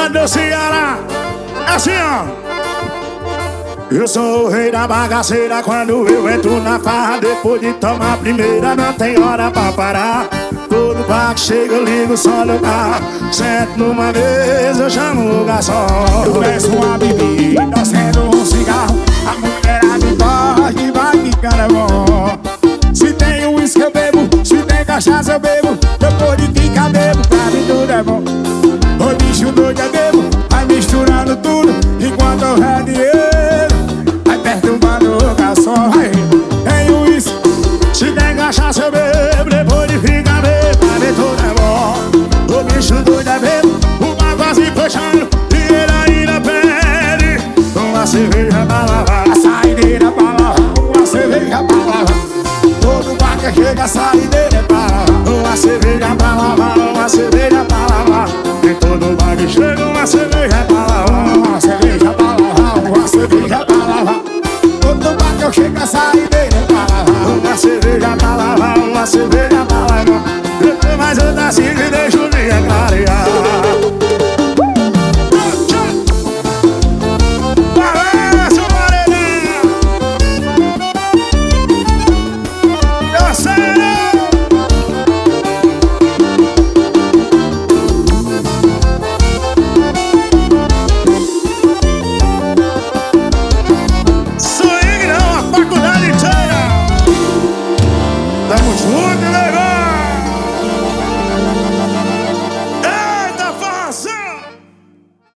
do Ceará. Assim, ó. Eu sou o rei da bagaceira. Quando eu entro na farra, depois de tomar a primeira, não tem hora pra parar. Todo bar que chega eu ligo só no carro. Sento numa vez, eu chamo o garçom. Eu peço uma bebida, acendo um cigarro. A mulherada pode e vai ficando bom. Se tem uísque eu bebo, se tem cachaça eu bebo. Depois de ficar bebo, pra mim tudo é bom. O bicho doido é bebo, vai misturando tudo. Enquanto eu ré dinheiro, vai perturbando o garçom. Tem uísque, se tem cachaça eu bebo. Depois de ficar bebo, pra mim tudo é bom. O bicho doido é bebo, o bar quase fechando. E ele ainda pede uma cerveja pra lavar. a saideira pra lavar, uma cerveja pra lavar. Todo bar que chega, a saideira é pra lavar. Uma cerveja pra lavar, uma cerveja pra lavar. Em todo bar que chega, uma cerveja pra lavar. Uma cerveja pra lavar, uma cerveja pra lavar. Todo bar que eu chego, a saideira é pra lavar. Uma cerveja pra lavar, uma cerveja pra lavar. Mas eu tá assim.